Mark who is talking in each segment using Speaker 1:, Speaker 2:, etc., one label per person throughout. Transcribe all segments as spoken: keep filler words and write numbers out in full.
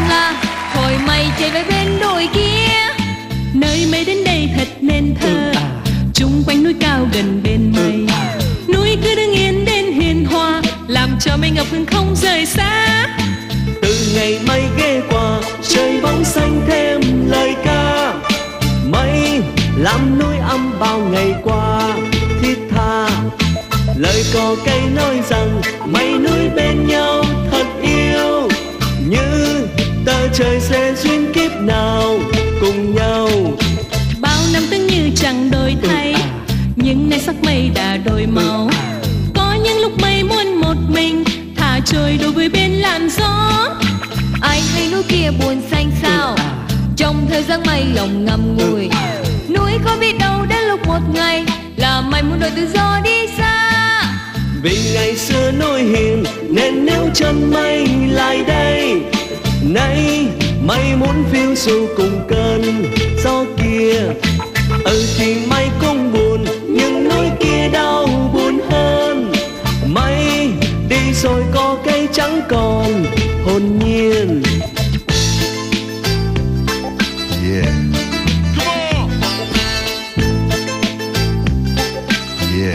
Speaker 1: la, thôi mày chạy về bên đồi kia.
Speaker 2: Nơi mày đến đây thật nên thơ, chung quanh núi cao gần bên mây. Núi cứ đứng yên đến hiền hòa, làm cho mây ngập ngừng không rời xa.
Speaker 3: Từ ngày mây ghé qua, trời bóng xanh thêm lời ca. Mây làm núi âm bao ngày qua thiết tha. Lời cò cây nói rằng mây núi bên nhau thật yêu. Như tờ trời sẽ duyên kiếp nào cùng nhau.
Speaker 2: Bao năm tưởng như chẳng đổi thay, nhưng nay sắc mây đã đổi màu. Có những lúc mây muốn một mình, thả trôi đôi với bên làn gió.
Speaker 1: Ai hay núi kia buồn xanh sao, trong thời gian mây lòng ngậm ngùi. Núi có biết đâu đến lúc một ngày là mày muốn đổi tự do đi xa.
Speaker 3: Vì ngày xưa núi hiền nên nếu chân mây lại đây. Nay mây muốn phiêu du cùng cơn gió kia. Ừ thì mây cũng buồn, nhưng núi kia đau buồn hơn. Mây đi rồi có cây trắng còn hồn nhiên.
Speaker 4: Yeah. Yeah.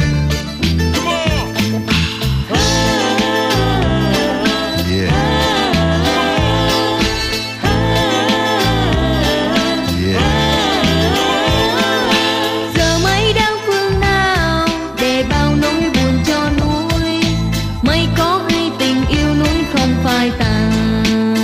Speaker 1: Giờ mây đang phương nào để bao nỗi buồn cho núi. Mây có hay tình yêu núi không phai tàn,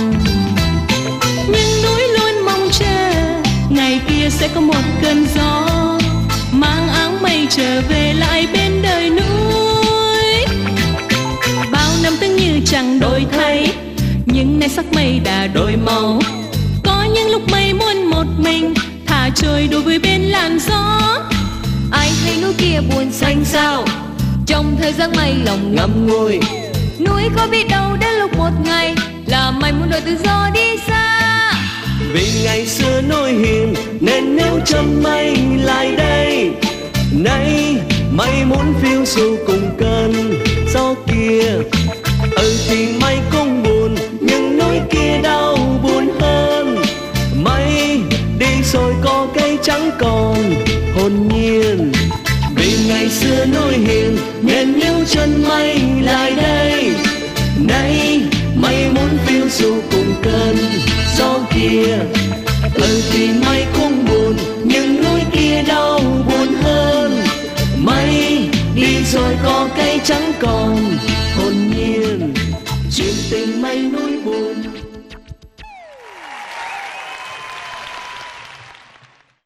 Speaker 2: Nhưng núi luôn mong chờ ngày kia sẽ có một cơn gió mang áng mây trở về lại bên đời núi. Bao năm tưởng như chẳng đổi thay, nhưng nay sắc mây đã đổi màu. Có những lúc mây muốn một mình, thả trôi đôi với bên làn gió.
Speaker 1: ai hay núi kia buồn xanh sao, trong thời gian mây lòng ngậm ngùi. Núi có biết đâu đến lúc một ngày là mày muốn đổi tự do đi xa.
Speaker 3: Vì ngày xưa núi hiền nên nếu chân mây lại đây. Nay mây muốn phiêu du cùng cơn gió kia. Ừ thì mây cũng buồn, nhưng núi kia đau buồn hơn. Mây đi rồi có cây trắng còn hồn nhiên. Vì ngày xưa núi hiền nên nếu chân mây lại đây. Nay mây muốn phiêu du cùng cơn gió kia. Ừ thì mây cũng buồn, nhưng núi kia đau buồn hơn. Mây đi rồi có cây trắng còn